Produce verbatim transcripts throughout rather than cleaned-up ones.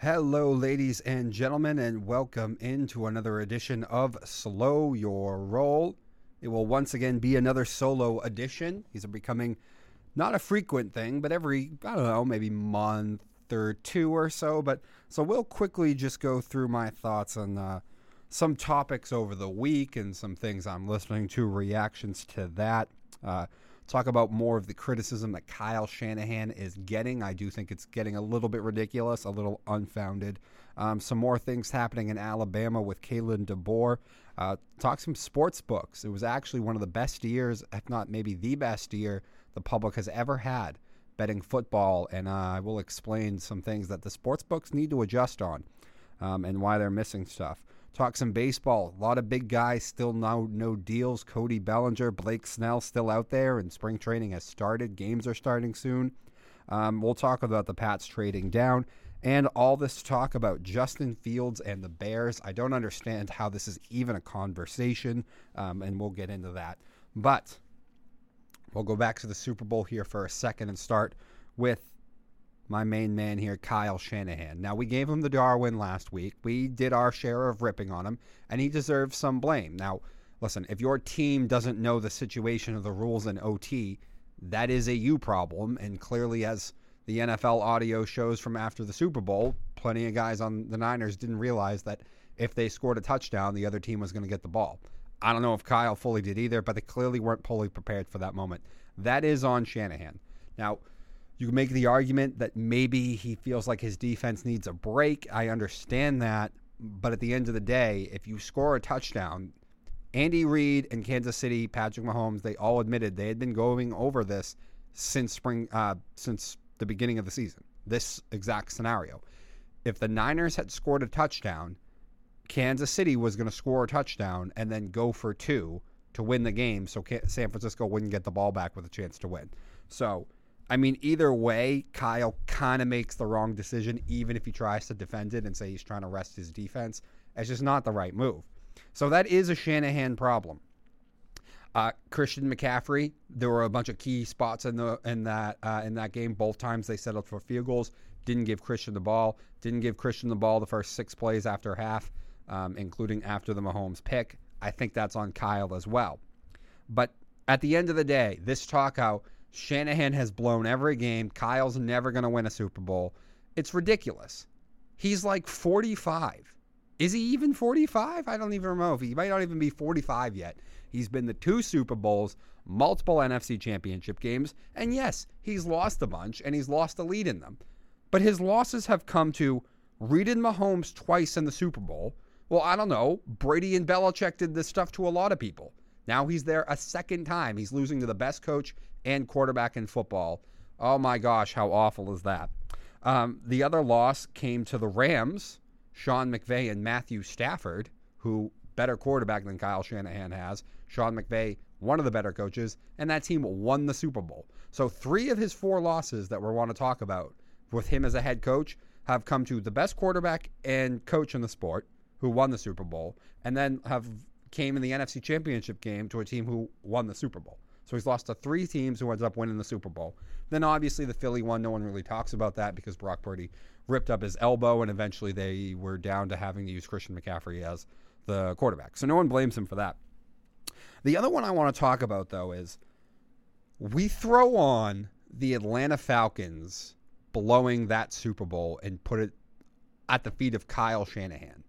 Hello, ladies and gentlemen, and welcome into another edition of Slow Your Roll. It will once again be another solo edition. These are becoming not a frequent thing, but every, I don't know, maybe month or two or so. But so we'll quickly just go through my thoughts on uh, some topics over the week and some things I'm listening to, reactions to that. Uh, talk about more of the criticism that Kyle Shanahan is getting. I do think it's getting a little bit ridiculous, a little unfounded. Um, some more things happening in Alabama with Kalen DeBoer. Uh, talk some sports books. It was actually one of the best years, if not maybe the best year, the public has ever had betting football, and uh, I will explain some things that the sports books need to adjust on um, and why they're missing stuff. Talk some baseball. A lot of big guys still no no deals. Cody Bellinger, Blake Snell still out there, and spring training has started. Games are starting soon. Um, we'll talk about the Pats trading down and all this talk about Justin Fields and the Bears. I don't understand how this is even a conversation, um, and we'll get into that. But we'll go back to the Super Bowl here for a second and start with my main man here, Kyle Shanahan. Now, we gave him the Darwin last week. We did our share of ripping on him, and he deserves some blame. Now, listen, if your team doesn't know the situation of the rules in O T, that is a you problem, and clearly, as the N F L audio shows from after the Super Bowl, plenty of guys on the Niners didn't realize that if they scored a touchdown, the other team was going to get the ball. I don't know if Kyle fully did either, but they clearly weren't fully prepared for that moment. That is on Shanahan. Now, you can make the argument that maybe he feels like his defense needs a break. I understand that. But at the end of the day, if you score a touchdown, Andy Reid and Kansas City, Patrick Mahomes, they all admitted they had been going over this since spring, uh, since the beginning of the season, this exact scenario. If the Niners had scored a touchdown, Kansas City was going to score a touchdown and then go for two to win the game, so San Francisco wouldn't get the ball back with a chance to win. So, I mean, either way, Kyle kind of makes the wrong decision, even if he tries to defend it and say he's trying to rest his defense. It's just not the right move. So that is a Shanahan problem. Uh, Christian McCaffrey, there were a bunch of key spots in the in that uh, in that game. Both times they settled for field goals. Didn't give Christian the ball. Didn't give Christian the ball the first six plays after half, um, including after the Mahomes pick. I think that's on Kyle as well. But at the end of the day, this talk how Shanahan has blown every game. Kyle's never going to win a Super Bowl. It's ridiculous. He's like forty-five. Is he even forty-five? I don't even know if he, he might not even be forty-five yet. He's been to two Super Bowls, multiple N F C championship games, and yes, he's lost a bunch, and he's lost a lead in them. But his losses have come to Reid and Mahomes twice in the Super Bowl. Well, I don't know. Brady and Belichick did this stuff to a lot of people. Now he's there a second time. He's losing to the best coach and quarterback in football. Oh my gosh, how awful is that? Um, the other loss came to the Rams, Sean McVay and Matthew Stafford, who better quarterback than Kyle Shanahan has. Sean McVay, one of the better coaches, and that team won the Super Bowl. So three of his four losses that we want to talk about with him as a head coach have come to the best quarterback and coach in the sport, who won the Super Bowl, and then have came in the N F C Championship game to a team who won the Super Bowl. So he's lost to three teams who ended up winning the Super Bowl. Then obviously the Philly one, no one really talks about that because Brock Purdy ripped up his elbow, and eventually they were down to having to use Christian McCaffrey as the quarterback. So no one blames him for that. The other one I want to talk about, though, is we throw on the Atlanta Falcons blowing that Super Bowl and put it at the feet of Kyle Shanahan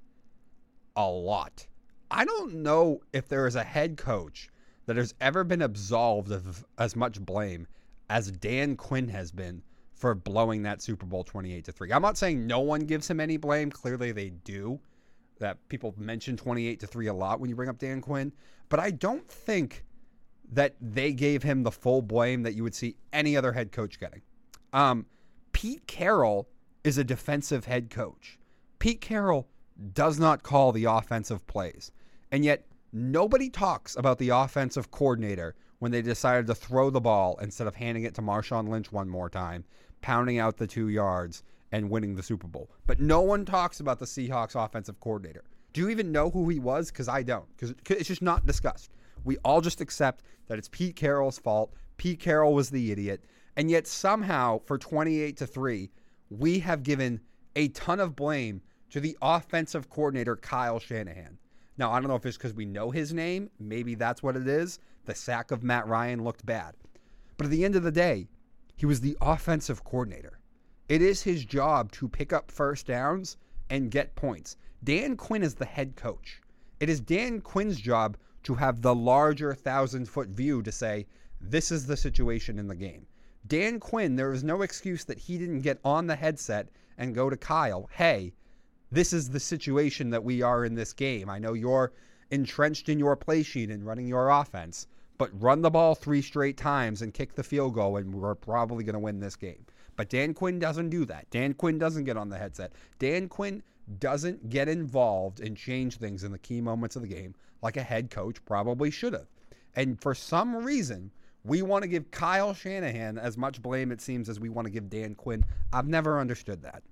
a lot. I don't know if there is a head coach that has ever been absolved of as much blame as Dan Quinn has been for blowing that Super Bowl twenty-eight to three. I'm not saying no one gives him any blame. Clearly they do. That people mention twenty-eight to three a lot when you bring up Dan Quinn. But I don't think that they gave him the full blame that you would see any other head coach getting. Um, Pete Carroll is a defensive head coach. Pete Carroll does not call the offensive plays. And yet nobody talks about the offensive coordinator when they decided to throw the ball instead of handing it to Marshawn Lynch one more time, pounding out the two yards and winning the Super Bowl. But no one talks about the Seahawks offensive coordinator. Do you even know who he was? Because I don't. Because it's just not discussed. We all just accept that it's Pete Carroll's fault. Pete Carroll was the idiot. And yet somehow for twenty-eight to three, we have given a ton of blame to the offensive coordinator, Kyle Shanahan. Now, I don't know if it's because we know his name. Maybe that's what it is. The sack of Matt Ryan looked bad. But at the end of the day, he was the offensive coordinator. It is his job to pick up first downs and get points. Dan Quinn is the head coach. It is Dan Quinn's job to have the larger thousand-foot view to say, this is the situation in the game. Dan Quinn, there is no excuse that he didn't get on the headset and go to Kyle, hey, this is the situation that we are in this game. I know you're entrenched in your play sheet and running your offense, but run the ball three straight times and kick the field goal, and we're probably going to win this game. But Dan Quinn doesn't do that. Dan Quinn doesn't get on the headset. Dan Quinn doesn't get involved and change things in the key moments of the game like a head coach probably should have. And for some reason, we want to give Kyle Shanahan as much blame, it seems, as we want to give Dan Quinn. I've never understood that.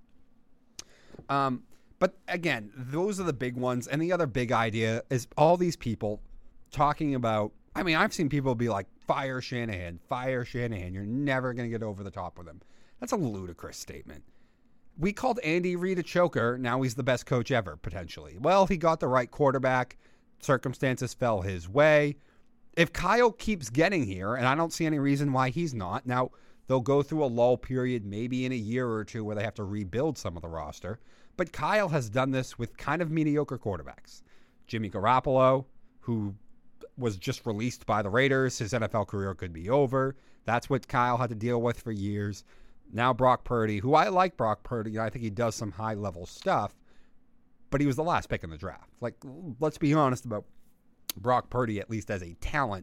Um... But again, those are the big ones. And the other big idea is all these people talking about, I mean, I've seen people be like, fire Shanahan, fire Shanahan. You're never going to get over the top with him. That's a ludicrous statement. We called Andy Reid a choker. Now he's the best coach ever, potentially. Well, he got the right quarterback. Circumstances fell his way. If Kyle keeps getting here, and I don't see any reason why he's not, now they'll go through a lull period maybe in a year or two where they have to rebuild some of the roster. But Kyle has done this with kind of mediocre quarterbacks. Jimmy Garoppolo, who was just released by the Raiders. His N F L career could be over. That's what Kyle had to deal with for years. Now Brock Purdy, who I like Brock Purdy. I think he does some high-level stuff. But he was the last pick in the draft. Like, let's be honest about Brock Purdy, at least as a talent.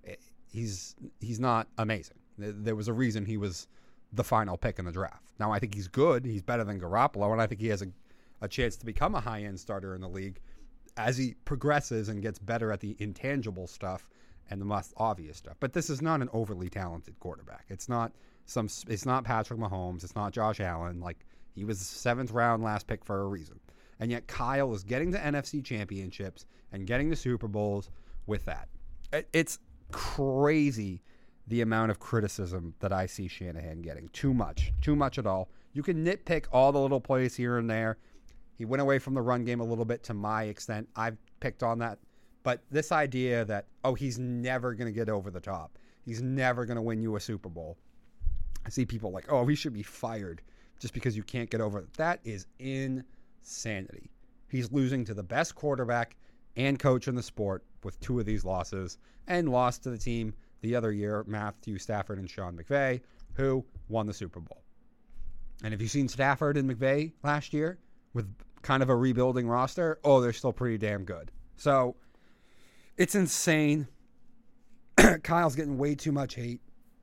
He's, he's not amazing. There was a reason he was the final pick in the draft. Now, I think he's good. He's better than Garoppolo, and I think he has a, a chance to become a high-end starter in the league as he progresses and gets better at the intangible stuff and the most obvious stuff. But this is not an overly talented quarterback. It's not some. It's not Patrick Mahomes. It's not Josh Allen. Like, he was seventh round last pick for a reason. And yet Kyle is getting to N F C championships and getting to Super Bowls with that. It's crazy the amount of criticism that I see Shanahan getting. Too much. Too much at all. You can nitpick all the little plays here and there. He went away from the run game a little bit to my extent. I've picked on that. But this idea that, oh, he's never going to get over the top. He's never going to win you a Super Bowl. I see people like, oh, he should be fired just because you can't get over it. That is insanity. He's losing to the best quarterback and coach in the sport with two of these losses, and lost to the team the other year, Matthew Stafford and Sean McVay, who won the Super Bowl. And if you've seen Stafford and McVay last year with kind of a rebuilding roster, oh, they're still pretty damn good. So it's insane. Kyle's getting way too much hate.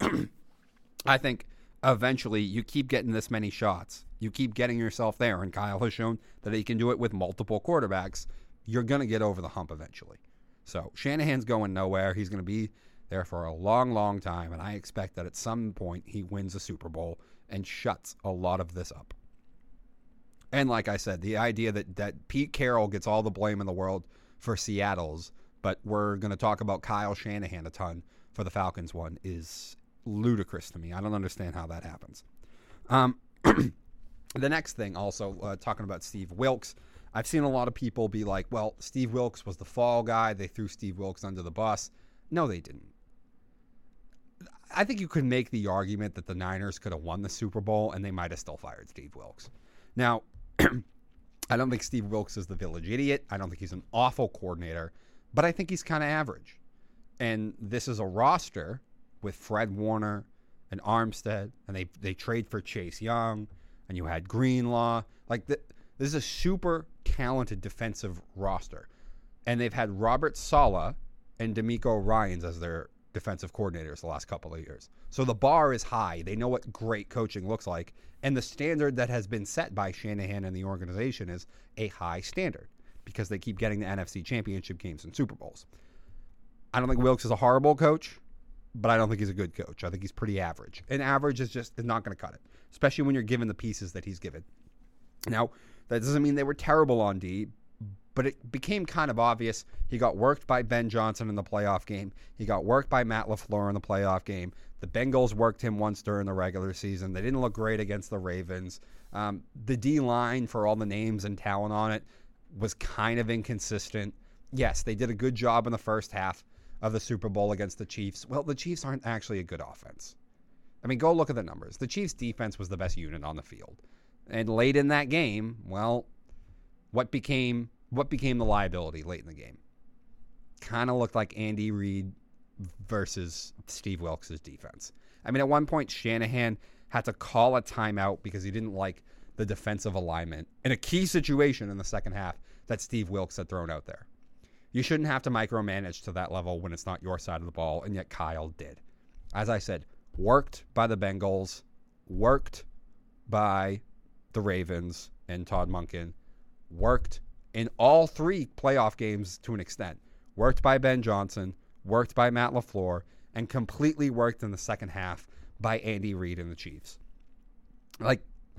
I think eventually you keep getting this many shots. You keep getting yourself there, and Kyle has shown that he can do it with multiple quarterbacks. You're going to get over the hump eventually. So Shanahan's going nowhere. He's going to be there for a long, long time, and I expect that at some point he wins a Super Bowl and shuts a lot of this up. And like I said, the idea that, that Pete Carroll gets all the blame in the world for Seattle's, but we're going to talk about Kyle Shanahan a ton for the Falcons one, is ludicrous to me. I don't understand how that happens. Um, the next thing also, uh, talking about Steve Wilks, I've seen a lot of people be like, well, Steve Wilks was the fall guy. They threw Steve Wilks under the bus. No, they didn't. I think you could make the argument that the Niners could have won the Super Bowl and they might have still fired Steve Wilks. Now, I don't think Steve Wilks is the village idiot. I don't think he's an awful coordinator, but I think he's kind of average. And this is a roster with Fred Warner and Armstead, and they, they trade for Chase Young, and you had Greenlaw. Like, the, this is a super talented defensive roster. And they've had Robert Saleh and DeMeco Ryans as their defensive coordinators the last couple of years. So the bar is high. They know what great coaching looks like. And the standard that has been set by Shanahan and the organization is a high standard because they keep getting the N F C championship games and Super Bowls. I don't think Wilks is a horrible coach, but I don't think he's a good coach. I think he's pretty average. And average is just is not going to cut it, especially when you're given the pieces that he's given. Now, that doesn't mean they were terrible on D, but it became kind of obvious. He got worked by Ben Johnson in the playoff game. He got worked by Matt LaFleur in the playoff game. The Bengals worked him once during the regular season. They didn't look great against the Ravens. Um, the D-line, for all the names and talent on it, was kind of inconsistent. Yes, they did a good job in the first half of the Super Bowl against the Chiefs. Well, the Chiefs aren't actually a good offense. I mean, go look at the numbers. The Chiefs' defense was the best unit on the field. And late in that game, well, what became what became the liability late in the game? Kind of looked like Andy Reid versus Steve Wilks' defense. I mean, at one point, Shanahan had to call a timeout because he didn't like the defensive alignment in a key situation in the second half that Steve Wilks had thrown out there. You shouldn't have to micromanage to that level when it's not your side of the ball, and yet Kyle did. As I said, worked by the Bengals, worked by the Ravens and Todd Monken, worked in all three playoff games to an extent, worked by Ben Johnson, worked by Matt LaFleur, and completely worked in the second half by Andy Reid and the Chiefs. Like,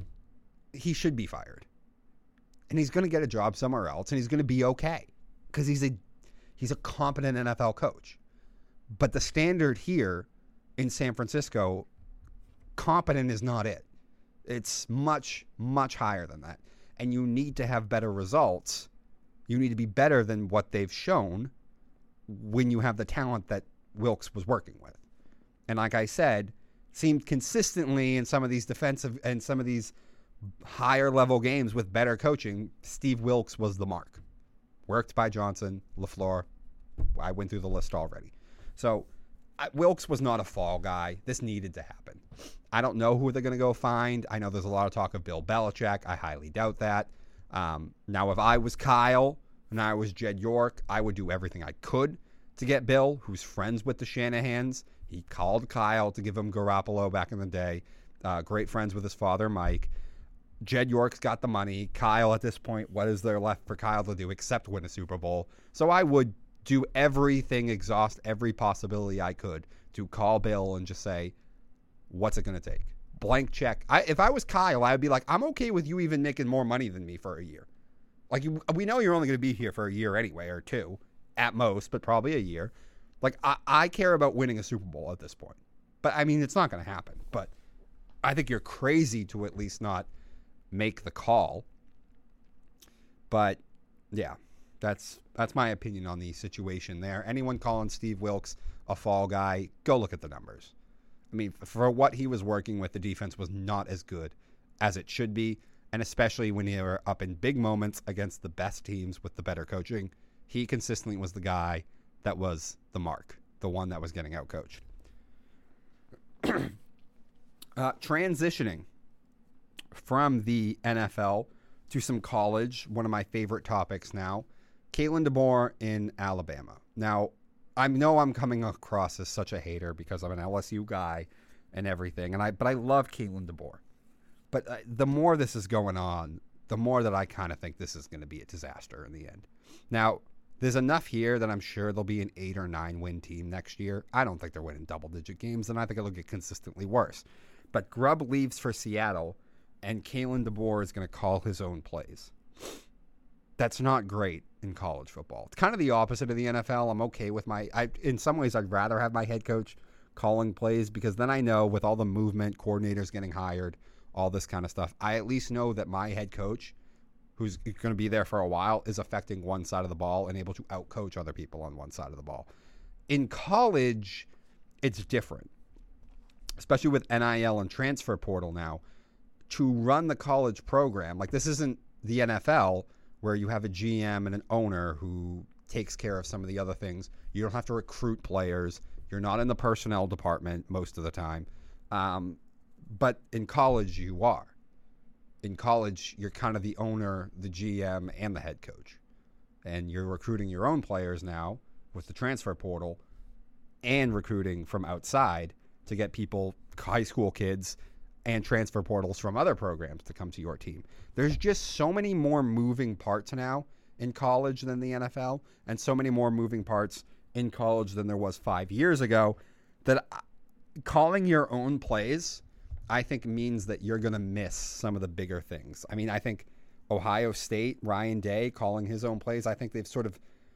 he should be fired. And he's going to get a job somewhere else, and he's going to be okay because he's a he's a competent N F L coach. But the standard here in San Francisco, competent is not it. It's much, much higher than that. And you need to have better results. You need to be better than what they've shown when you have the talent that Wilks was working with. And like I said, seemed consistently in some of these defensive and some of these higher level games with better coaching, Steve Wilks was the mark. Worked by Johnson, LaFleur. I went through the list already. So I, Wilks was not a fall guy. This needed to happen. I don't know who they're going to go find. I know there's a lot of talk of Bill Belichick. I highly doubt that. Um, now, if I was Kyle and I was Jed York, I would do everything I could to get Bill, who's friends with the Shanahans. He called Kyle to give him Garoppolo back in the day. Uh, great friends with his father, Mike. Jed York's got the money. Kyle, at this point, what is there left for Kyle to do except win a Super Bowl? So I would do everything, exhaust every possibility I could to call Bill and just say, what's it going to take? Blank check. I, if I was Kyle, I would be like, I'm okay with you even making more money than me for a year. Like, you, we know you're only going to be here for a year anyway, or two at most, but probably a year. Like, I, I care about winning a Super Bowl at this point. But, I mean, it's not going to happen. But I think you're crazy to at least not make the call. But, yeah, that's that's my opinion on the situation there. Anyone calling Steve Wilks a fall guy, go look at the numbers. I mean, for what he was working with, the defense was not as good as it should be, and especially when you were up in big moments against the best teams with the better coaching, he consistently was the guy that was the mark, the one that was getting outcoached. uh, transitioning from the N F L to some college, one of my favorite topics now, Kalen DeBoer in Alabama. Now, I know I'm coming across as such a hater because I'm an L S U guy and everything, and I but I love Kalen DeBoer. But uh, the more this is going on, the more that I kind of think this is going to be a disaster in the end. Now, there's enough here that I'm sure there'll be an eight or nine win team next year. I don't think they're winning double-digit games, and I think it'll get consistently worse. But Grubb leaves for Seattle, and Kalen DeBoer is going to call his own plays. That's not great in college football. It's kind of the opposite of the N F L. I'm okay with my, I, in some ways, I'd rather have my head coach calling plays because then I know with all the movement, coordinators getting hired, all this kind of stuff, I at least know that my head coach, who's going to be there for a while, is affecting one side of the ball and able to outcoach other people on one side of the ball. In college, it's different, especially with N I L and transfer portal now. To run the college program, like this isn't the N F L where you have a G M and an owner who takes care of some of the other things. You don't have to recruit players. You're not in the personnel department most of the time. Um, but in college, you are. In college, you're kind of the owner, the G M, and the head coach. And you're recruiting your own players now with the transfer portal and recruiting from outside to get people, high school kids, and transfer portals from other programs to come to your team. There's just so many more moving parts now in college than the N F L, and so many more moving parts in college than there was five years ago, that calling your own plays, I think, means that you're going to miss some of the bigger things. I mean, I think Ohio State, Ryan Day calling his own plays, I think they've sort of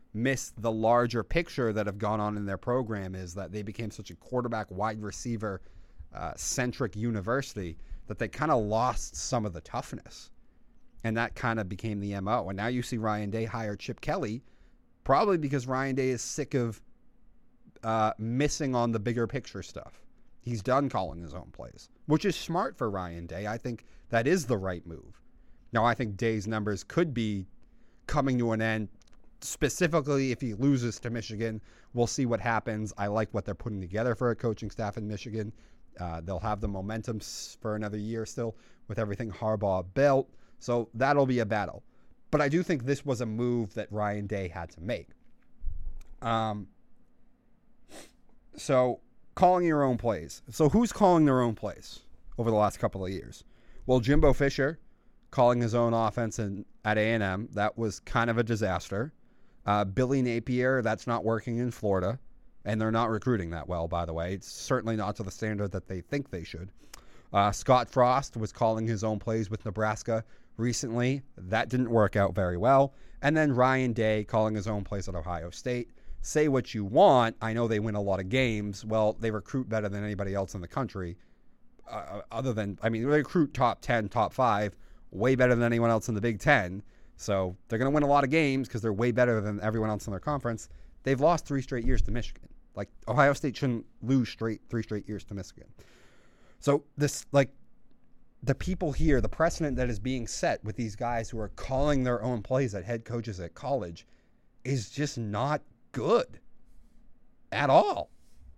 miss the larger picture that have gone on in their program is that they became such a quarterback wide receiver uh, centric university that they kind of lost some of the toughness. And that kind of became the M O. And now you see Ryan Day hire Chip Kelly, probably because Ryan Day is sick of uh, missing on the bigger picture stuff. He's done calling his own plays, which is smart for Ryan Day. I think that is the right move. Now, I think Day's numbers could be coming to an end, specifically if he loses to Michigan. We'll see what happens. I like what they're putting together for a coaching staff in Michigan. Uh, they'll have the momentum for another year still with everything Harbaugh built. So that'll be a battle. But I do think this was a move that Ryan Day had to make. Um. So calling your own plays. So who's calling their own plays over the last couple of years? Well, Jimbo Fisher calling his own offense in, at A and M. That was kind of a disaster. Uh, Billy Napier, that's not working in Florida. And they're not recruiting that well, by the way. It's certainly not to the standard that they think they should. Uh, Scott Frost was calling his own plays with Nebraska recently. That didn't work out very well. And then Ryan Day calling his own plays at Ohio State. Say what you want. I know they win a lot of games. Well, they recruit better than anybody else in the country. Uh, other than, I mean, they recruit top ten, top five, way better than anyone else in the Big Ten. So they're going to win a lot of games because they're way better than everyone else in their conference. They've lost three straight years to Michigan. Like, Ohio State shouldn't lose straight three straight years to Michigan. So this, like, the people here, the precedent that is being set with these guys who are calling their own plays at head coaches at college is just not good at all.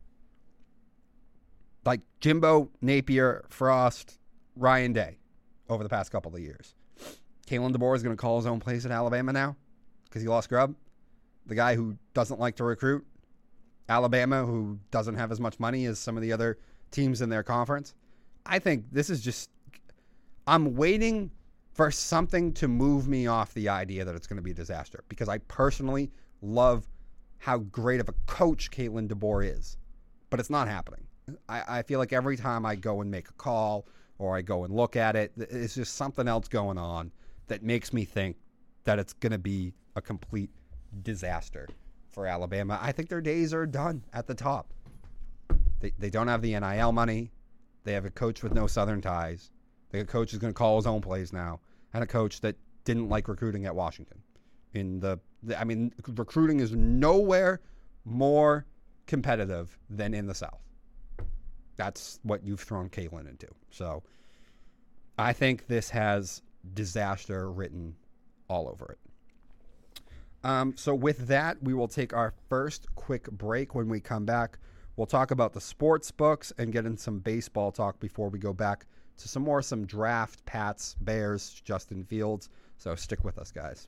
Like Jimbo, Napier, Frost, Ryan Day over the past couple of years. Kalen DeBoer is going to call his own plays at Alabama now because he lost Grubb. The guy who doesn't like to recruit. Alabama, who doesn't have as much money as some of the other teams in their conference. I think this is just, I'm waiting for something to move me off the idea that it's going to be a disaster because I personally love how great of a coach Kalen DeBoer is, but it's not happening. I, I feel like every time I go and make a call or I go and look at it, it's just something else going on that makes me think that it's going to be a complete disaster for Alabama. I think their days are done at the top. They they don't have the N I L money. They have a coach with no Southern ties. The coach is going to call his own plays now, and a coach that didn't like recruiting at Washington. In the, the I mean, recruiting is nowhere more competitive than in the South. That's what you've thrown Kalen into. So I think this has disaster written all over it. Um, so with that, we will take our first quick break. When we come back, we'll talk about the sports books and get in some baseball talk before we go back to some more, some draft, Pats, Bears, Justin Fields. So stick with us, guys.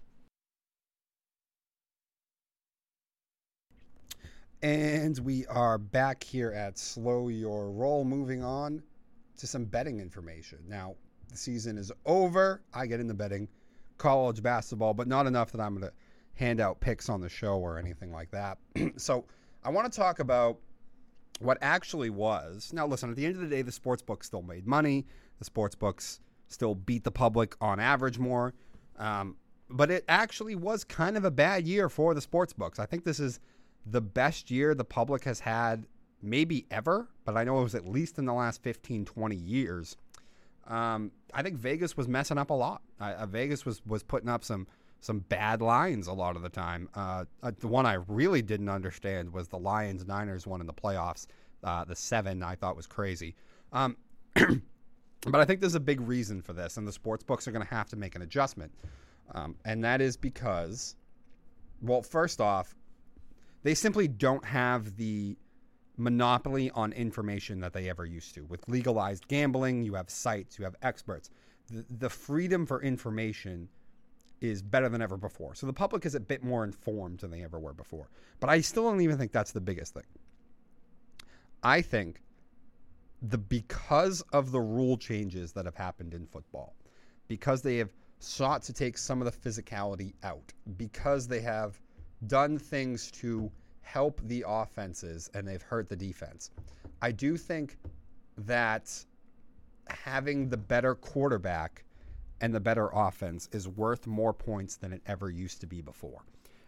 And we are back here at Slow Your Roll, moving on to some betting information. Now, the season is over. I get into betting college basketball, but not enough that I'm going to hand out picks on the show or anything like that. So I want to talk about what actually was. Now, listen, at the end of the day, the sports books still made money. The sports books still beat the public on average more. Um, but it actually was kind of a bad year for the sports books. I think this is the best year the public has had maybe ever, but I know it was at least in the last fifteen, twenty years. Um, I think Vegas was messing up a lot. Uh, Vegas was, was putting up some some bad lines a lot of the time. Uh, uh, the one I really didn't understand was the Lions-Niners one in the playoffs. Uh, the seven I thought was crazy. Um, but I think there's a big reason for this, and the sports books are going to have to make an adjustment. Um, and that is because, well, first off, they simply don't have the monopoly on information that they ever used to. With legalized gambling, you have sites, you have experts. The, the freedom for information is better than ever before. So the public is a bit more informed than they ever were before. But I still don't even think that's the biggest thing. I think the because of the rule changes that have happened in football, because they have sought to take some of the physicality out, because they have done things to help the offenses and they've hurt the defense, I do think that having the better quarterback and the better offense is worth more points than it ever used to be before.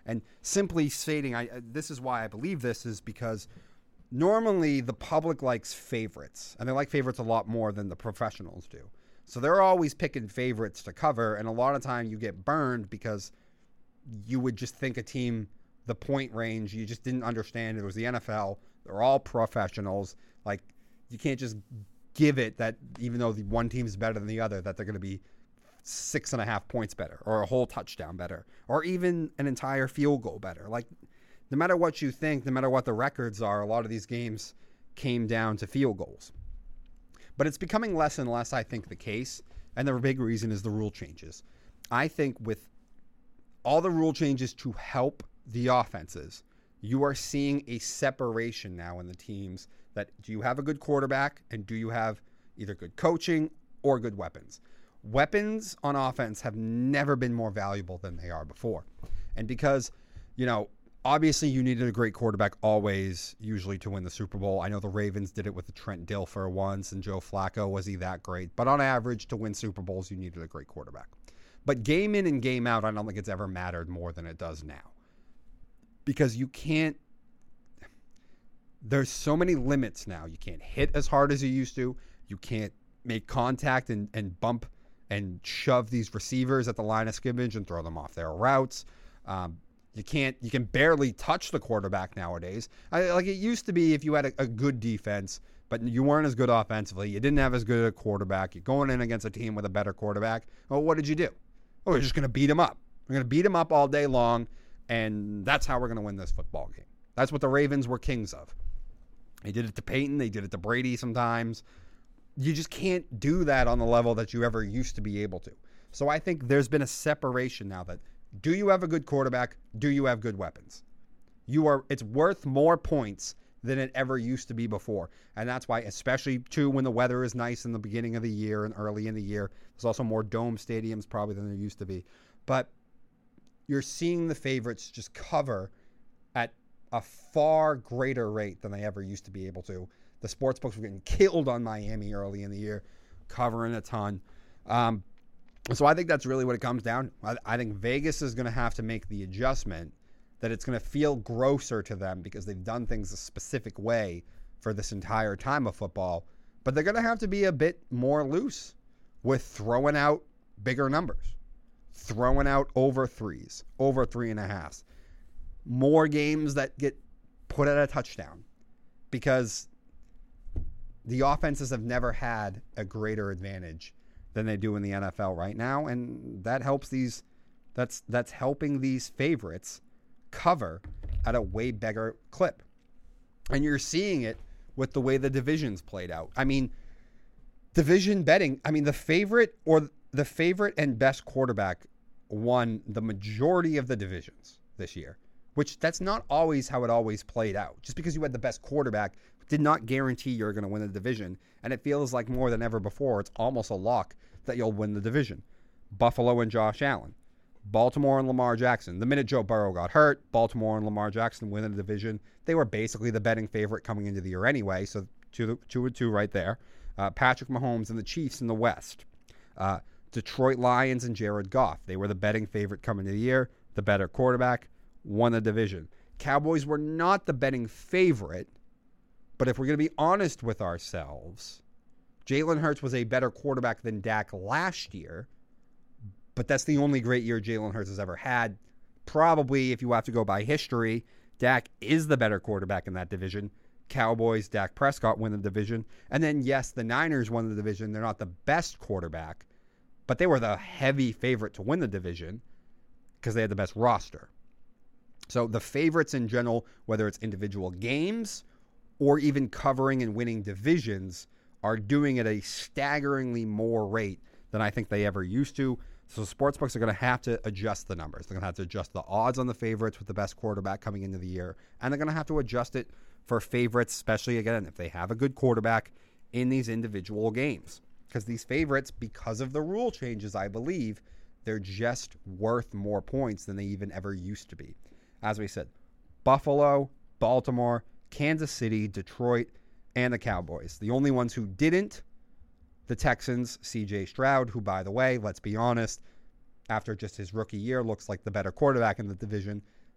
And simply stating, I, this is why I believe this, is because normally the public likes favorites, and they like favorites a lot more than the professionals do. So they're always picking favorites to cover, and a lot of time you get burned because you would just think a team, the point range, you just didn't understand it was the N F L. They're all professionals. Like, you can't just give it that even though the one team's better than the other, that they're going to be six and a half points better, or a whole touchdown better, or even an entire field goal better. Like, no matter what you think, no matter what the records are, a lot of these games came down to field goals. But it's becoming less and less, I think, the case. And the big reason is the rule changes. I think with all the rule changes to help the offenses, you are seeing a separation now in the teams that, do you have a good quarterback, and do you have either good coaching or good weapons? Weapons on offense have never been more valuable than they are before. And because, you know, obviously you needed a great quarterback always, usually to win the Super Bowl. I know the Ravens did it with the Trent Dilfer once, and Joe Flacco, was he that great? But on average, to win Super Bowls, you needed a great quarterback. But game in and game out, I don't think it's ever mattered more than it does now. Because you can't, there's so many limits now. You can't hit as hard as you used to. You can't make contact and, and bump and shove these receivers at the line of scrimmage and throw them off their routes. Um, you can't, you can barely touch the quarterback nowadays. I, like it used to be, if you had a, a good defense, but you weren't as good offensively, you didn't have as good a quarterback, you're going in against a team with a better quarterback. Well, what did you do? Oh, we're just going to beat him up. We're going to beat him up all day long, and that's how we're going to win this football game. That's what the Ravens were kings of. They did it to Peyton. They did it to Brady sometimes. You just can't do that on the level that you ever used to be able to. So I think there's been a separation now that, do you have a good quarterback? Do you have good weapons? You are. It's worth more points than it ever used to be before. And that's why, especially too, when the weather is nice in the beginning of the year and early in the year, there's also more dome stadiums probably than there used to be. But you're seeing the favorites just cover at a far greater rate than they ever used to be able to. The sportsbooks were getting killed on Miami early in the year, covering a ton. Um, so I think that's really what it comes down. I, I think Vegas is going to have to make the adjustment that it's going to feel grosser to them because they've done things a specific way for this entire time of football. But they're going to have to be a bit more loose with throwing out bigger numbers, throwing out over threes, over three and a half, more games that get put at a touchdown, because the offenses have never had a greater advantage than they do in the N F L right now, and that helps these. That's that's helping these favorites cover at a way bigger clip, and you're seeing it with the way the divisions played out. I mean, division betting. I mean, the favorite or the favorite and best quarterback won the majority of the divisions this year, which that's not always how it always played out. Just because you had the best quarterback did not guarantee you're going to win the division. And it feels like more than ever before, it's almost a lock that you'll win the division. Buffalo and Josh Allen. Baltimore and Lamar Jackson. The minute Joe Burrow got hurt, Baltimore and Lamar Jackson win the division. They were basically the betting favorite coming into the year anyway, so two, two and two right there. Uh, Patrick Mahomes and the Chiefs in the West. Uh, Detroit Lions and Jared Goff. They were the betting favorite coming into the year. The better quarterback won the division. Cowboys were not the betting favorite, but if we're going to be honest with ourselves, Jalen Hurts was a better quarterback than Dak last year, but that's the only great year Jalen Hurts has ever had. Probably, if you have to go by history, Dak is the better quarterback in that division. Cowboys, Dak Prescott win the division. And then, yes, the Niners won the division. They're not the best quarterback, but they were the heavy favorite to win the division because they had the best roster. So the favorites in general, whether it's individual games or even covering and winning divisions, are doing at a staggeringly more rate than I think they ever used to. So sportsbooks are going to have to adjust the numbers. They're going to have to adjust the odds on the favorites with the best quarterback coming into the year. And they're going to have to adjust it for favorites, especially, again, if they have a good quarterback in these individual games. Because these favorites, because of the rule changes, I believe, they're just worth more points than they even ever used to be. As we said, Buffalo, Baltimore, Kansas City, Detroit, and the Cowboys. The only ones who didn't, the Texans, C J Stroud, who, by the way, let's be honest, after just his rookie year, looks like the better quarterback in the division.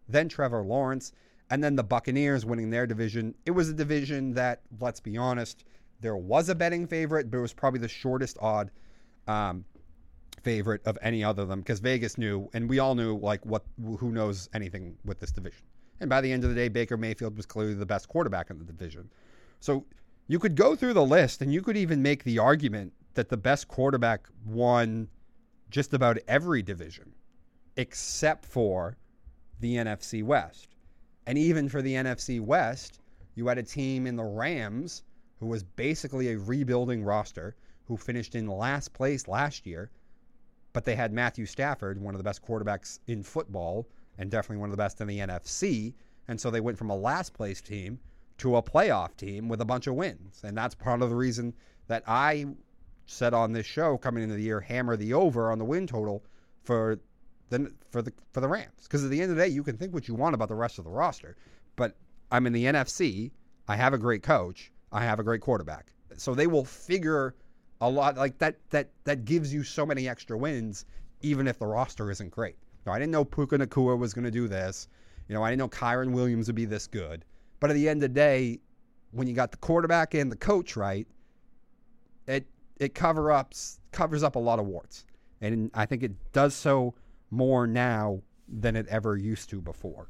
then Trevor Lawrence, and then the Buccaneers winning their division. It was a division that, let's be honest, there was a betting favorite, but it was probably the shortest odd um, favorite of any other of them, because Vegas knew, and we all knew, like, what who knows anything with this division. And by the end of the day, Baker Mayfield was clearly the best quarterback in the division. So you could go through the list, and you could even make the argument that the best quarterback won just about every division, except for the N F C West. And even for the N F C West, you had a team in the Rams who was basically a rebuilding roster, who finished in last place last year, but they had Matthew Stafford, one of the best quarterbacks in football, and definitely one of the best in the N F C. And so they went from a last place team to a playoff team with a bunch of wins. And that's part of the reason that I said on this show coming into the year, hammer the over on the win total for the for the for the Rams. Because at the end of the day, you can think what you want about the rest of the roster, but I'm in the N F C. I have a great coach. I have a great quarterback. So they will figure a lot like that. That that gives you so many extra wins, even if the roster isn't great. Now, I didn't know Puka Nacua was going to do this. You know, I didn't know Kyron Williams would be this good. But at the end of the day, when you got the quarterback and the coach right, it it cover ups covers up a lot of warts. And I think it does so more now than it ever used to before.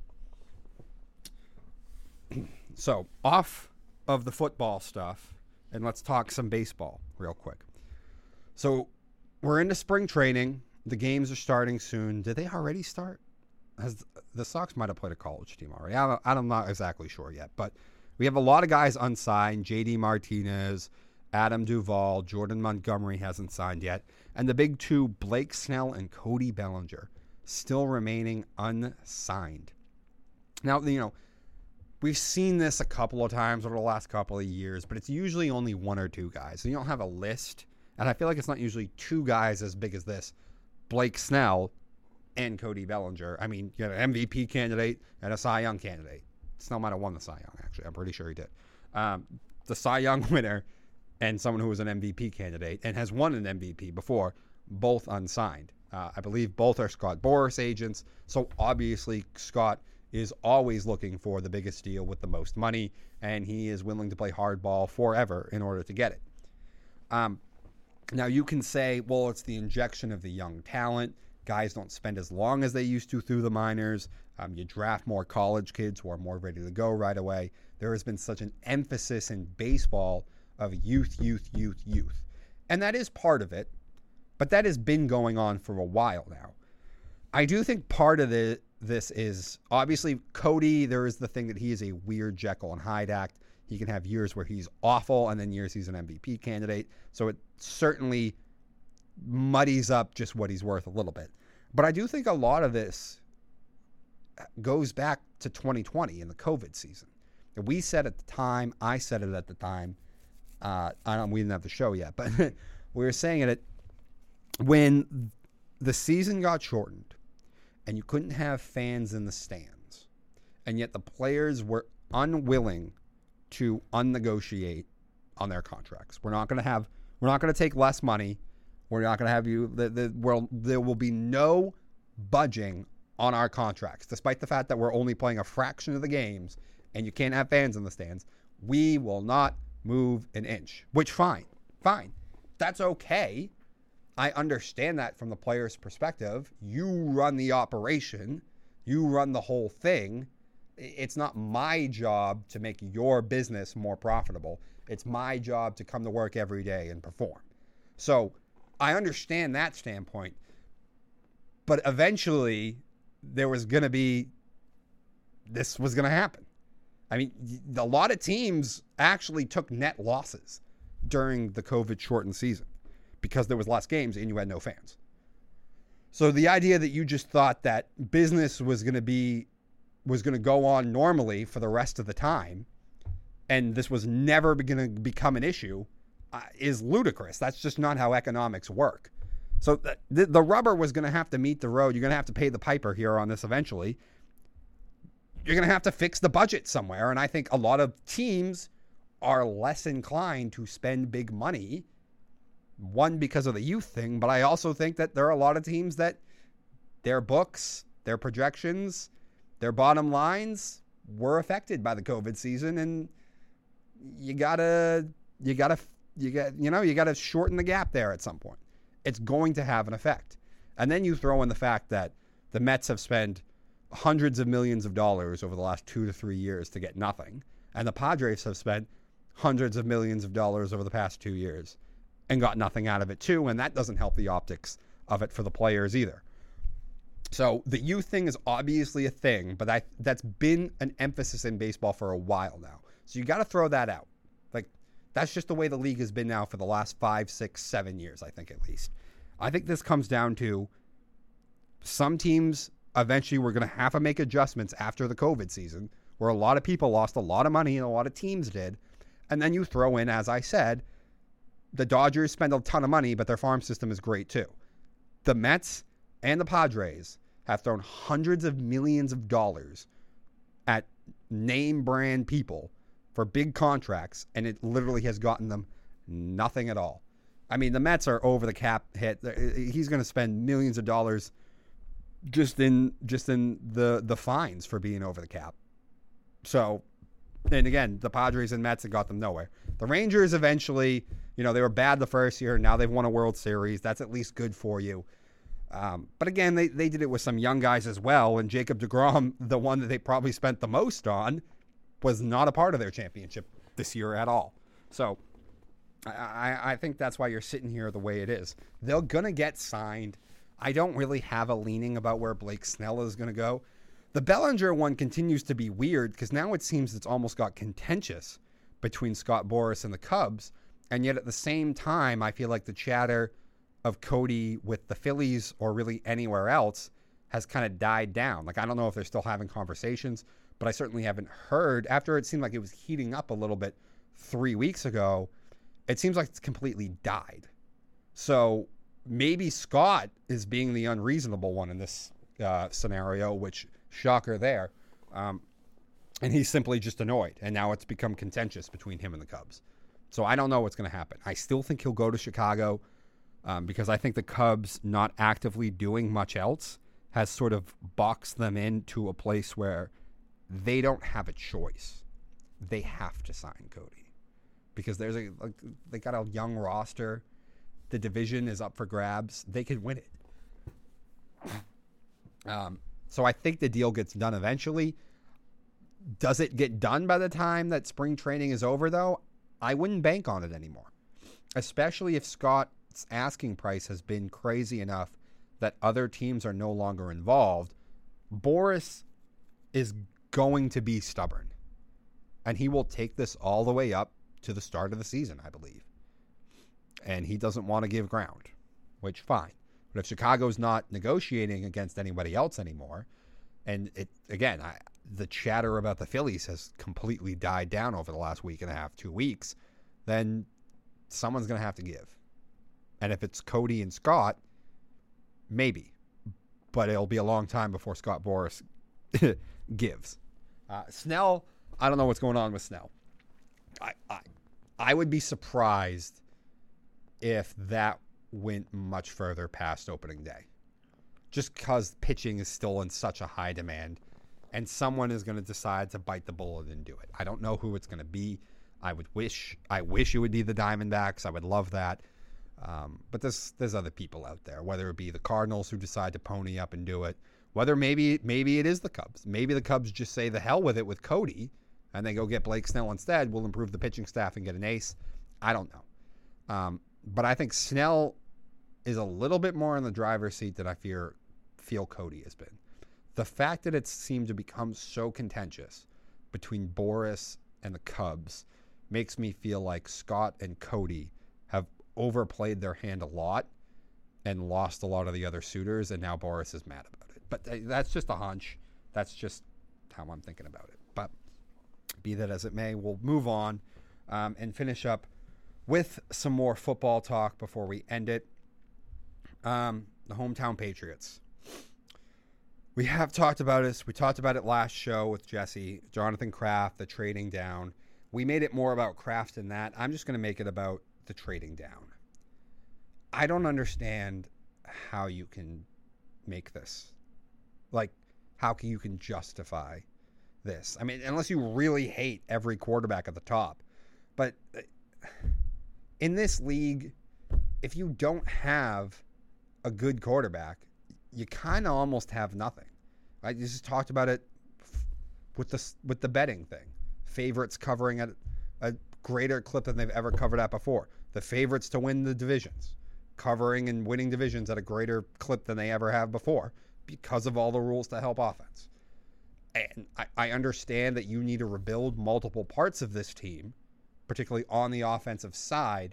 So, off of the football stuff, and let's talk some baseball real quick. So, we're into spring training. The games are starting soon. Did they already start? Has the Sox might have played a college team already. I don't, I'm not exactly sure yet, but we have a lot of guys unsigned. J D Martinez, Adam Duvall, Jordan Montgomery hasn't signed yet. And the big two, Blake Snell and Cody Bellinger, still remaining unsigned. Now, you know, we've seen this a couple of times over the last couple of years, but it's usually only one or two guys. So you don't have a list. And I feel like it's not usually two guys as big as this, Blake Snell and Cody Bellinger. I mean, you got an M V P candidate and a Cy Young candidate. Snell might have won the Cy Young, actually. I'm pretty sure he did. Um, the Cy Young winner and someone who was an M V P candidate and has won an M V P before, both unsigned. Uh, I believe both are Scott Boras agents. So obviously Scott is always looking for the biggest deal with the most money, and he is willing to play hardball forever in order to get it. Um, now you can say, well, it's the injection of the young talent. Guys don't spend as long as they used to through the minors. Um, you draft more college kids who are more ready to go right away. There has been such an emphasis in baseball of youth, youth, youth, youth. And that is part of it, but that has been going on for a while now. I do think part of the, this is, obviously, Cody, there is the thing that he is a weird Jekyll and Hyde act. He can have years where he's awful and then years he's an M V P candidate. So it certainly muddies up just what he's worth a little bit. But I do think a lot of this goes back to twenty twenty in the COVID season. We said at the time, I said it at the time, uh, I don't, we didn't have the show yet, but we were saying it when the season got shortened and you couldn't have fans in the stands, and yet the players were unwilling to unnegotiate on their contracts. We're not going to have, we're not going to take less money. We're not going to have you, the, the, well, there will be no budging on our contracts, despite the fact that we're only playing a fraction of the games and you can't have fans in the stands. We will not move an inch, which fine, fine. That's okay. I understand that from the player's perspective. You run the operation. You run the whole thing. It's not my job to make your business more profitable. It's my job to come to work every day and perform. So I understand that standpoint, but eventually there was going to be, this was going to happen. I mean, a lot of teams actually took net losses during the COVID shortened season because there was less games and you had no fans. So the idea that you just thought that business was going to be, was going to go on normally for the rest of the time, and this was never going to become an issue, uh, is ludicrous. That's just not how economics work. So the, the, the rubber was going to have to meet the road. You're going to have to pay the piper here on this eventually. You're going to have to fix the budget somewhere. And I think a lot of teams are less inclined to spend big money. One, because of the youth thing, but I also think that there are a lot of teams that their books, their projections, their bottom lines were affected by the COVID season, and you gotta, you gotta, you got, you know, you gotta shorten the gap there at some point. It's going to have an effect. And then you throw in the fact that the Mets have spent hundreds of millions of dollars over the last two to three years to get nothing, and the Padres have spent hundreds of millions of dollars over the past two years and got nothing out of it too, and that doesn't help the optics of it for the players either. So the youth thing is obviously a thing, but I, that's been an emphasis in baseball for a while now. So you got to throw that out. Like, that's just the way the league has been now for the last five, six, seven years, I think at least. I think this comes down to some teams eventually were going to have to make adjustments after the COVID season, where a lot of people lost a lot of money and a lot of teams did. And then you throw in, as I said, the Dodgers spend a ton of money, but their farm system is great too. The Mets and the Padres have thrown hundreds of millions of dollars at name brand people for big contracts, and it literally has gotten them nothing at all. I mean, the Mets are over the cap hit. He's going to spend millions of dollars just in just in the the fines for being over the cap. So, and again, the Padres and Mets have got them nowhere. The Rangers eventually, you know, they were bad the first year. Now they've won a World Series. That's at least good for you. Um, but again, they, they did it with some young guys as well. And Jacob deGrom, the one that they probably spent the most on, was not a part of their championship this year at all. So I, I, I think that's why you're sitting here the way it is. They're going to get signed. I don't really have a leaning about where Blake Snell is going to go. The Bellinger one continues to be weird because now it seems it's almost got contentious between Scott Boras and the Cubs. And yet at the same time, I feel like the chatter of Cody with the Phillies or really anywhere else has kind of died down. Like, I don't know if they're still having conversations, but I certainly haven't heard. After it seemed like it was heating up a little bit three weeks ago, it seems like it's completely died. So maybe Scott is being the unreasonable one in this uh, scenario, which, shocker there. Um, and he's simply just annoyed. And now it's become contentious between him and the Cubs. So I don't know what's going to happen. I still think he'll go to Chicago um, because I think the Cubs not actively doing much else has sort of boxed them into a place where they don't have a choice. They have to sign Cody because there's a like, they got a young roster. The division is up for grabs. They could win it. Um, so I think the deal gets done eventually. Does it get done by the time that spring training is over, though? I wouldn't bank on it anymore, especially if Scott's asking price has been crazy enough that other teams are no longer involved. Boras is going to be stubborn, and he will take this all the way up to the start of the season, I believe. And he doesn't want to give ground, which fine. But if Chicago's not negotiating against anybody else anymore, and it again, I, the chatter about the Phillies has completely died down over the last week and a half, two weeks, then someone's going to have to give. And if it's Cody and Scott, maybe. But it'll be a long time before Scott Boras gives. Uh, Snell, I don't know what's going on with Snell. I, I I would be surprised if that went much further past opening day. Just because pitching is still in such a high demand, and someone is going to decide to bite the bullet and do it. I don't know who it's going to be. I would wish, I wish it would be the Diamondbacks. I would love that. Um, but there's there's other people out there, whether it be the Cardinals who decide to pony up and do it, whether maybe maybe it is the Cubs. Maybe the Cubs just say the hell with it with Cody, and they go get Blake Snell instead. We'll improve the pitching staff and get an ace. I don't know. Um, but I think Snell is a little bit more in the driver's seat than I fear feel Cody has been. The fact that it seemed to become so contentious between Boras and the Cubs makes me feel like Scott and Cody have overplayed their hand a lot and lost a lot of the other suitors, and now Boras is mad about it. But that's just a hunch. That's just how I'm thinking about it. But be that as it may, we'll move on um, and finish up with some more football talk before we end it. Um, the hometown Patriots. We have talked about this. We talked about it last show with Jesse, Jonathan Kraft, the trading down. We made it more about Kraft than that. I'm just going to make it about the trading down. I don't understand how you can make this. Like, how can you can justify this. I mean, unless you really hate every quarterback at the top. But in this league, if you don't have a good quarterback, you kind of almost have nothing. I just talked about it with the with the betting thing. Favorites covering at a greater clip than they've ever covered at before. The favorites to win the divisions, covering and winning divisions at a greater clip than they ever have before because of all the rules to help offense. And I, I understand that you need to rebuild multiple parts of this team, particularly on the offensive side.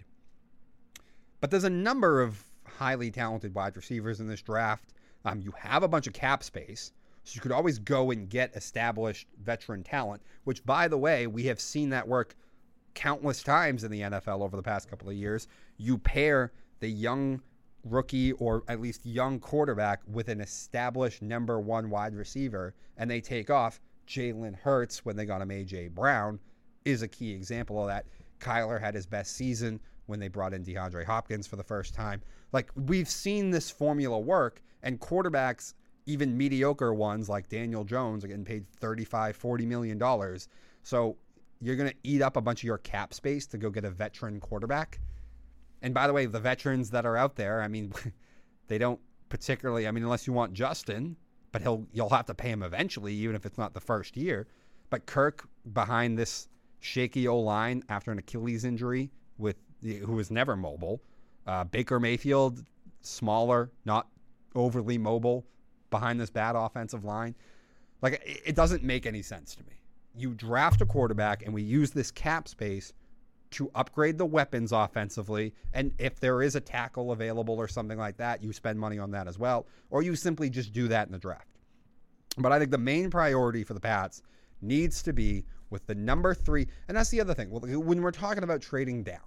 But there's a number of highly talented wide receivers in this draft. Um, you have a bunch of cap space, so you could always go and get established veteran talent, which, by the way, we have seen that work countless times in the N F L over the past couple of years. You pair the young rookie or at least young quarterback with an established number one wide receiver, and they take off. Jalen Hurts, when they got him A J Brown, is a key example of that. Kyler had his best season when they brought in DeAndre Hopkins for the first time. Like, we've seen this formula work, and quarterbacks, even mediocre ones like Daniel Jones, are getting paid thirty-five, forty million dollars. So you're going to eat up a bunch of your cap space to go get a veteran quarterback. And by the way, the veterans that are out there, I mean, they don't particularly, I mean, unless you want Justin, but he'll you'll have to pay him eventually, even if it's not the first year. But Kirk, behind this shaky O-line after an Achilles injury, with who was never mobile. Uh, Baker Mayfield, smaller, not overly mobile, behind this bad offensive line. Like, it, it doesn't make any sense to me. You draft a quarterback, and we use this cap space to upgrade the weapons offensively, and if there is a tackle available or something like that, you spend money on that as well, or you simply just do that in the draft. But I think the main priority for the Pats needs to be with the number three, and that's the other thing. When we're talking about trading down,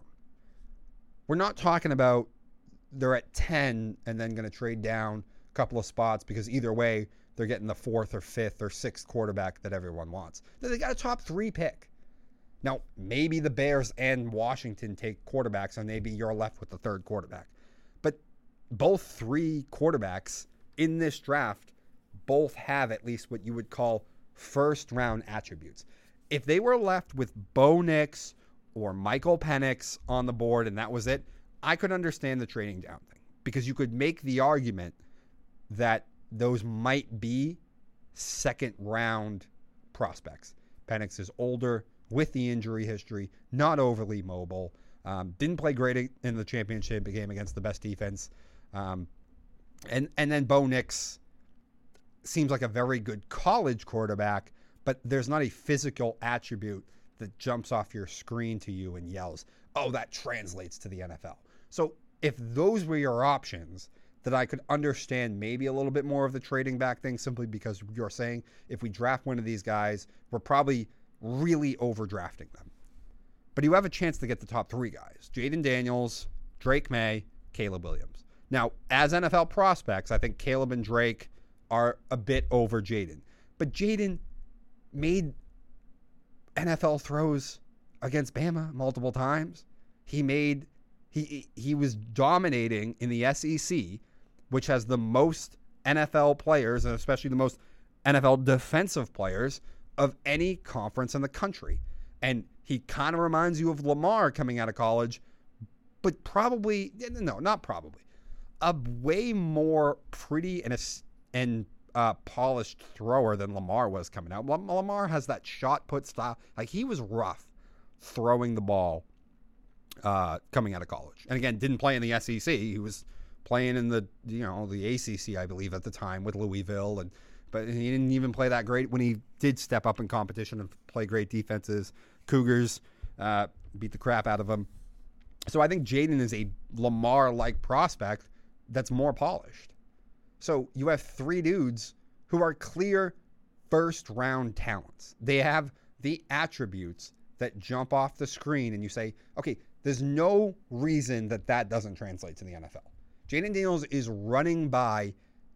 we're not talking about they're at ten and then going to trade down a couple of spots because either way, they're getting the fourth or fifth or sixth quarterback that everyone wants. They got a top three pick. Now, maybe the Bears and Washington take quarterbacks, and maybe you're left with the third quarterback. But both three quarterbacks in this draft both have at least what you would call first-round attributes. If they were left with Bo Nix or Michael Penix on the board and that was it, I could understand the trading down thing because you could make the argument that those might be second-round prospects. Penix is older, with the injury history, not overly mobile, um, didn't play great in the championship game against the best defense. Um, and, and then Bo Nix seems like a very good college quarterback, but there's not a physical attribute that jumps off your screen to you and yells, oh, that translates to the N F L. So if those were your options, that I could understand maybe a little bit more of the trading back thing simply because you're saying if we draft one of these guys, we're probably really overdrafting them. But you have a chance to get the top three guys. Jayden Daniels, Drake May, Caleb Williams. Now, as N F L prospects, I think Caleb and Drake are a bit over Jayden. But Jayden made N F L throws against Bama multiple times. He made he he was dominating in the S E C, which has the most N F L players, and especially the most N F L defensive players of any conference in the country. And he kind of reminds you of Lamar coming out of college, but probably, no, not probably, a way more pretty and, and uh, polished thrower than Lamar was coming out. Lamar has that shot put style. Like, he was rough throwing the ball uh, coming out of college. And again, didn't play in the S E C. He was playing in the, you know, the A C C, I believe, at the time with Louisville, and but he didn't even play that great when he did step up in competition and play great defenses. Cougars uh, beat the crap out of him. So I think Jayden is a Lamar-like prospect that's more polished. So you have three dudes who are clear first-round talents. They have the attributes that jump off the screen, and you say, okay, there's no reason that that doesn't translate to the N F L. Jayden Daniels is running by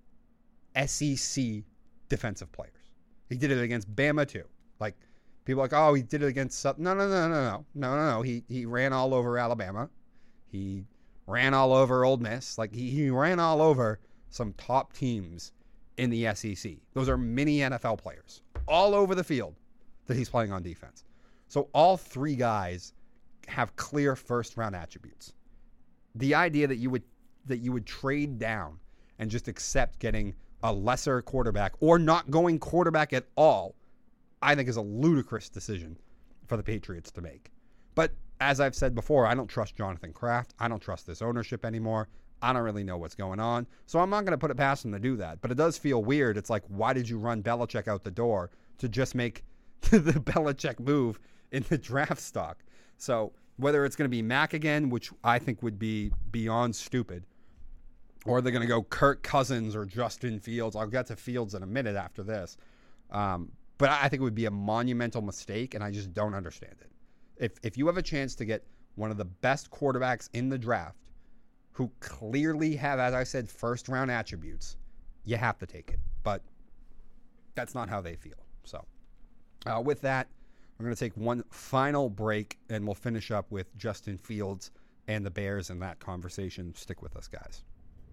S E C defensive players. He did it against Bama too. Like, people are like, oh, he did it against no, no, no, no, no, no, no, no. He he ran all over Alabama. He ran all over Ole Miss. Like he, he ran all over some top teams in the S E C. Those are mini N F L players all over the field that he's playing on defense. So all three guys have clear first round attributes. The idea that you would that you would trade down and just accept getting a lesser quarterback or not going quarterback at all, I think is a ludicrous decision for the Patriots to make. But as I've said before, I don't trust Jonathan Kraft. I don't trust this ownership anymore. I don't really know what's going on. So I'm not going to put it past them to do that. But it does feel weird. It's like, why did you run Belichick out the door to just make the Belichick move in the draft stock? So whether it's going to be Mac again, which I think would be beyond stupid, or they're going to go Kirk Cousins or Justin Fields. I'll get to Fields in a minute after this. Um, but I think it would be a monumental mistake, and I just don't understand it. If if you have a chance to get one of the best quarterbacks in the draft who clearly have, as I said, first-round attributes, you have to take it. But that's not how they feel. So uh, with that, we're going to take one final break, and we'll finish up with Justin Fields and the Bears in that conversation. Stick with us, guys.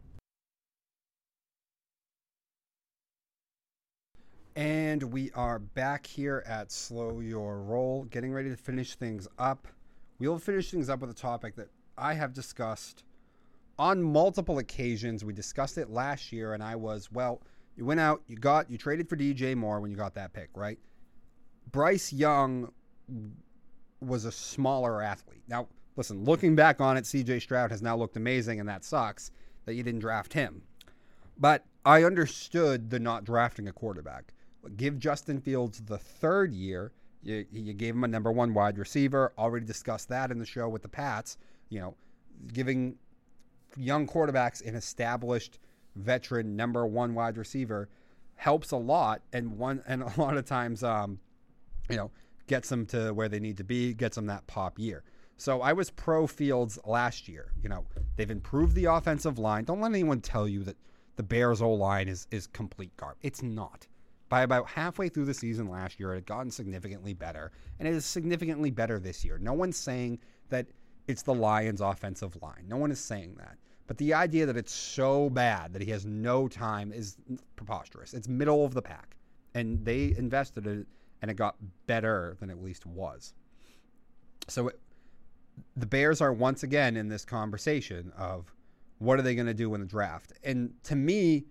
And we are back here at Slow Your Roll, getting ready to finish things up. We'll finish things up with a topic that I have discussed on multiple occasions. We discussed it last year, and I was, well, you went out, you got, you traded for D J Moore when you got that pick, right? Bryce Young was a smaller athlete. Now, listen, looking back on it, C J Stroud has now looked amazing, and that sucks that you didn't draft him. But I understood the not drafting a quarterback. Give Justin Fields the third year. You, you gave him a number one wide receiver. Already discussed that in the show with the Pats. You know, giving young quarterbacks an established veteran number one wide receiver helps a lot, and one and a lot of times, um, you know, gets them to where they need to be, gets them that pop year. So I was pro Fields last year. You know, they've improved the offensive line. Don't let anyone tell you that the Bears' O-line is is complete garbage. It's not. By about halfway through the season last year, it had gotten significantly better, and it is significantly better this year. No one's saying that it's the Lions' offensive line. No one is saying that. But the idea that it's so bad that he has no time is preposterous. It's middle of the pack, and they invested in it, and it got better than it at least was. So it, the Bears are once again in this conversation of what are they going to do in the draft? And to me,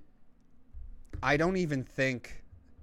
I don't even think...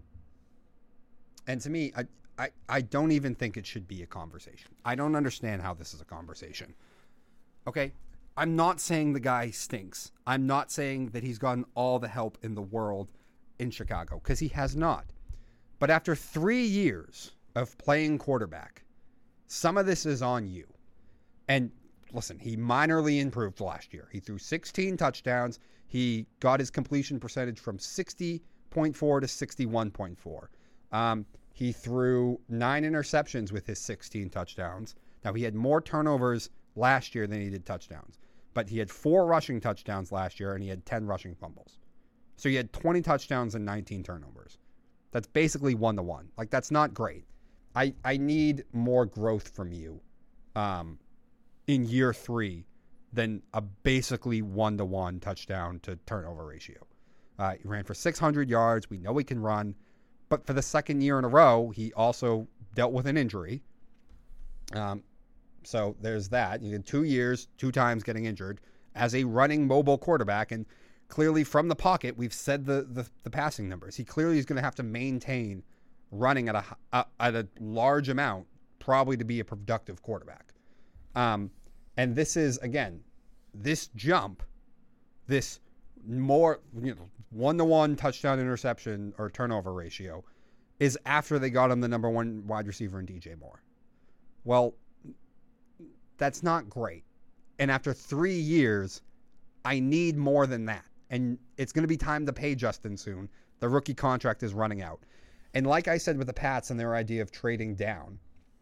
And to me, I, I, I don't even think it should be a conversation. I don't understand how this is a conversation. Okay? I'm not saying the guy stinks. I'm not saying that he's gotten all the help in the world in Chicago, because he has not. But after three years of playing quarterback, some of this is on you. And listen, he minorly improved last year. He threw sixteen touchdowns. He got his completion percentage from sixty point four to sixty-one point four. Um, he threw nine interceptions with his sixteen touchdowns. Now, he had more turnovers last year than he did touchdowns. But he had four rushing touchdowns last year, and he had ten rushing fumbles. So he had twenty touchdowns and nineteen turnovers. That's basically one-to-one. Like, that's not great. I, I need more growth from you um, in year three than a basically one-to-one touchdown to turnover ratio. Uh, he ran for six hundred yards. We know he can run. But for the second year in a row, he also dealt with an injury. Um, so there's that. You had two years, two times getting injured as a running mobile quarterback. And clearly from the pocket, we've said the, the, the passing numbers. He clearly is going to have to maintain running at a, a at a large amount, probably to be a productive quarterback. Um, and this is, again, this jump, this more, you know, one-to-one touchdown interception or turnover ratio is after they got him the number one wide receiver in D J Moore. Well, that's not great. And after three years, I need more than that. And it's going to be time to pay Justin soon. The rookie contract is running out. And like I said with the Pats and their idea of trading down,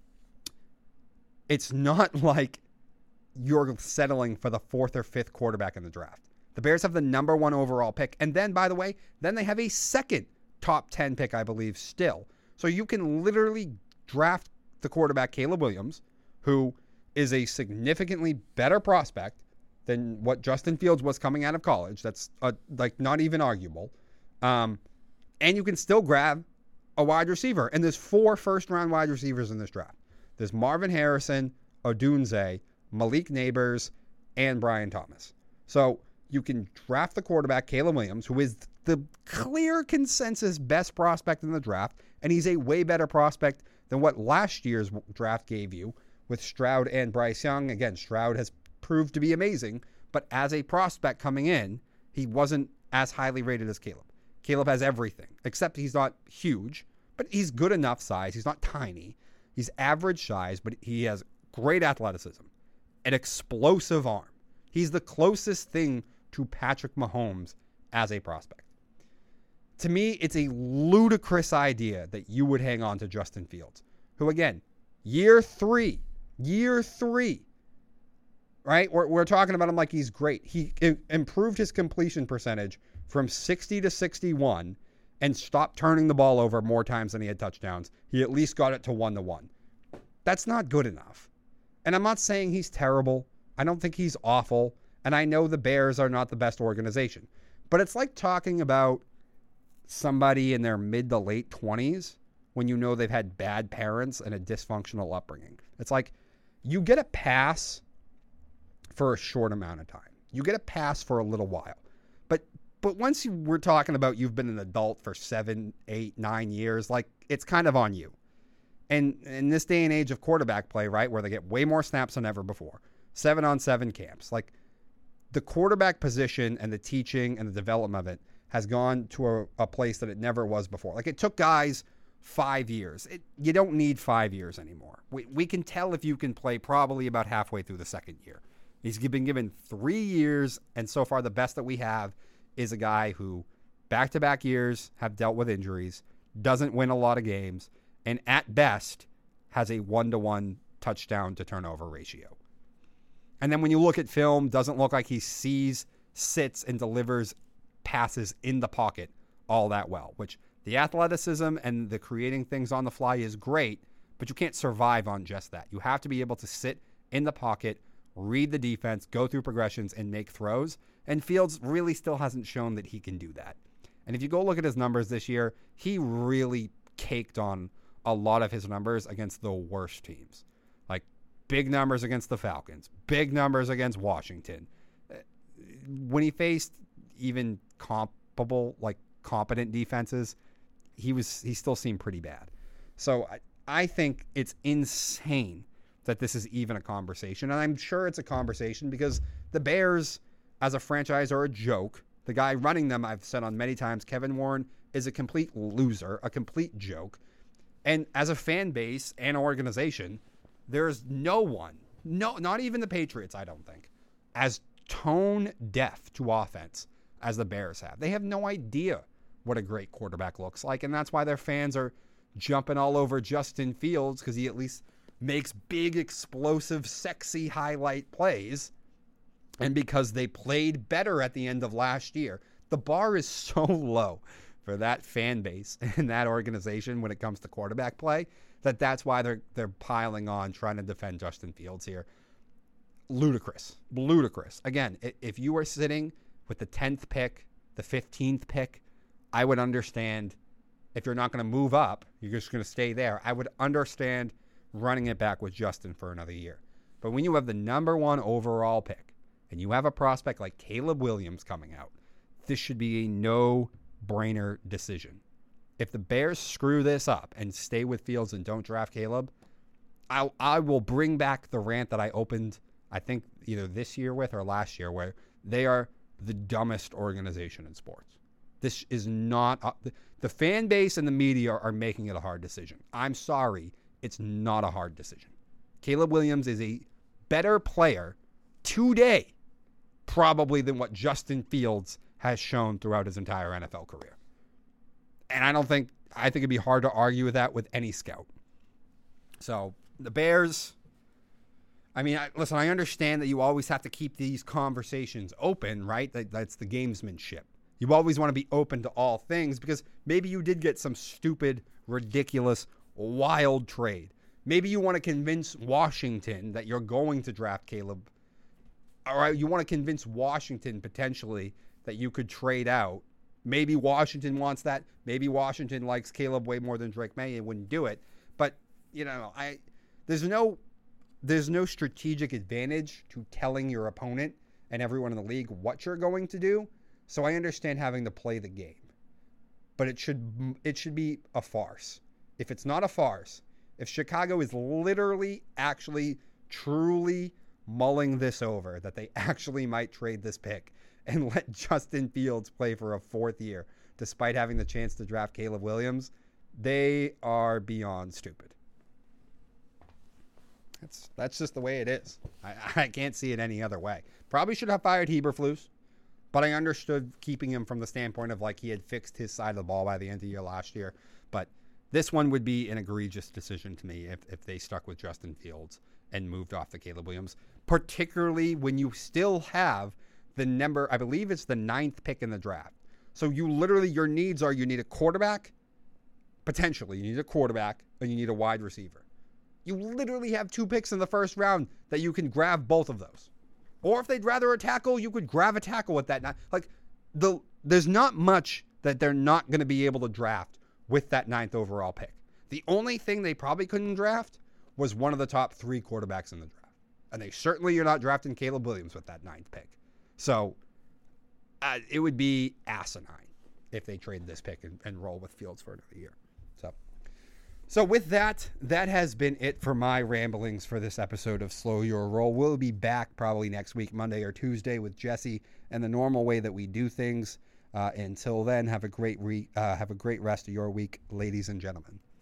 it's not like you're settling for the fourth or fifth quarterback in the draft. The Bears have the number one overall pick. And then, by the way, then they have a second top ten pick, I believe, still. So you can literally draft the quarterback, Caleb Williams, who is a significantly better prospect than what Justin Fields was coming out of college. That's uh, like not even arguable. Um, and you can still grab a wide receiver. And there's four first-round wide receivers in this draft. There's Marvin Harrison, Odunze, Malik Neighbors, and Brian Thomas. So you can draft the quarterback, Caleb Williams, who is the clear consensus best prospect in the draft, and he's a way better prospect than what last year's draft gave you with Stroud and Bryce Young. Again, Stroud has proved to be amazing, but as a prospect coming in, he wasn't as highly rated as Caleb. Caleb has everything, except he's not huge, but he's good enough size. He's not tiny. He's average size, but he has great athleticism, an explosive arm. He's the closest thing to Patrick Mahomes as a prospect. To me, it's a ludicrous idea that you would hang on to Justin Fields, who, again, year three, year three, right? We're, we're talking about him like he's great. He improved his completion percentage from sixty to sixty-one and stopped turning the ball over more times than he had touchdowns. He at least got it to one to one. That's not good enough. And I'm not saying he's terrible. I don't think he's awful. And I know the Bears are not the best organization. But it's like talking about somebody in their mid to late twenties when you know they've had bad parents and a dysfunctional upbringing. It's like you get a pass for a short amount of time. You get a pass for a little while. But but once you we're talking about you've been an adult for seven, eight, nine years, like it's kind of on you. And in this day and age of quarterback play, right, where they get way more snaps than ever before, seven on seven camps, like the quarterback position and the teaching and the development of it has gone to a, a place that it never was before. Like it took guys five years. It, you don't need five years anymore. We, we can tell if you can play probably about halfway through the second year. He's been given three years, and so far the best that we have is a guy who back-to-back years have dealt with injuries, doesn't win a lot of games, and at best has a one-to-one touchdown to turnover ratio. And then when you look at film, doesn't look like he sees, sits, and delivers passes in the pocket all that well, which the athleticism and the creating things on the fly is great, but you can't survive on just that. You have to be able to sit in the pocket, read the defense, go through progressions, and make throws. And Fields really still hasn't shown that he can do that. And if you go look at his numbers this year, he really caked on a lot of his numbers against the worst teams. Like big numbers against the Falcons, big numbers against Washington. When he faced even comparable, like competent defenses, he was he still seemed pretty bad. So I, I think it's insane that this is even a conversation. And I'm sure it's a conversation because the Bears as a franchise are a joke. The guy running them, I've said on many times, Kevin Warren, is a complete loser, a complete joke. And as a fan base and organization, there's no one, no, not even the Patriots, I don't think, as tone deaf to offense as the Bears have. They have no idea what a great quarterback looks like, and that's why their fans are jumping all over Justin Fields because he at least makes big, explosive, sexy highlight plays, and because they played better at the end of last year. The bar is so low for that fan base and that organization when it comes to quarterback play that that's why they're they're piling on trying to defend Justin Fields here. Ludicrous. Ludicrous. Again, if you were sitting with the tenth pick, the fifteenth pick, I would understand if you're not going to move up, you're just going to stay there. I would understand running it back with Justin for another year. But when you have the number one overall pick and you have a prospect like Caleb Williams coming out, this should be a no-brainer decision. If the Bears screw this up and stay with Fields and don't draft Caleb, I I will bring back the rant that I opened, I think, either this year with or last year, where they are the dumbest organization in sports. This is not uh, the, the fan base and the media are making it a hard decision. I'm sorry, it's not a hard decision. Caleb Williams is a better player today, probably, than what Justin Fields has shown throughout his entire N F L career. And I don't think, I think it'd be hard to argue with that with any scout. So the Bears, I mean, I, listen, I understand that you always have to keep these conversations open, right? That, that's the gamesmanship. You always want to be open to all things because maybe you did get some stupid, ridiculous, wild trade. Maybe you want to convince Washington that you're going to draft Caleb. All right, you want to convince Washington potentially that you could trade out Maybe Washington wants that. Maybe Washington likes Caleb way more than Drake May and wouldn't do it. But, you know, I there's no there's no strategic advantage to telling your opponent and everyone in the league what you're going to do. So I understand having to play the game. But it should it should be a farce. If it's not a farce, if Chicago is literally, actually, truly mulling this over, that they actually might trade this pick and let Justin Fields play for a fourth year, despite having the chance to draft Caleb Williams, they are beyond stupid. That's that's just the way it is. I, I can't see it any other way. Probably should have fired Eberflus, but I understood keeping him from the standpoint of like he had fixed his side of the ball by the end of the year last year. But this one would be an egregious decision to me if, if they stuck with Justin Fields and moved off the Caleb Williams, particularly when you still have the number, I believe it's the ninth pick in the draft. So you literally, your needs are you need a quarterback, potentially. You need a quarterback, and you need a wide receiver. You literally have two picks in the first round that you can grab both of those. Or if they'd rather a tackle, you could grab a tackle at that nine. Like, the there's not much that they're not going to be able to draft with that ninth overall pick. The only thing they probably couldn't draft was one of the top three quarterbacks in the draft. And they certainly are not drafting Caleb Williams with that ninth pick. So uh, it would be asinine if they trade this pick and, and roll with Fields for another year. So, so with that, that has been it for my ramblings for this episode of Slow Your Roll. We'll be back probably next week, Monday or Tuesday, with Jesse and the normal way that we do things. Uh, until then, have a great re- uh, have a great rest of your week, ladies and gentlemen.